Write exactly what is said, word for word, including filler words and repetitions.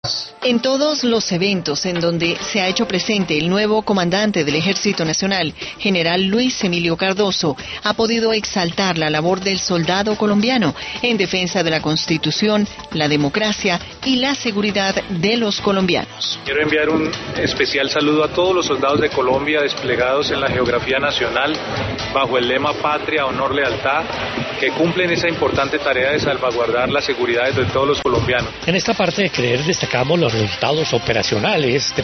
En todos los eventos en donde se ha hecho presente el nuevo comandante del Ejército Nacional, general Luis Emilio Cardoso, ha podido exaltar la labor del soldado colombiano en defensa de la Constitución, la democracia y la seguridad de los colombianos. Quiero enviar un especial saludo a todos los soldados de Colombia desplegados en la geografía nacional bajo el lema Patria, Honor, Lealtad, que cumplen esa importante tarea de salvaguardar la seguridad de todos los colombianos. En esta parte de creer destacamos los resultados operacionales de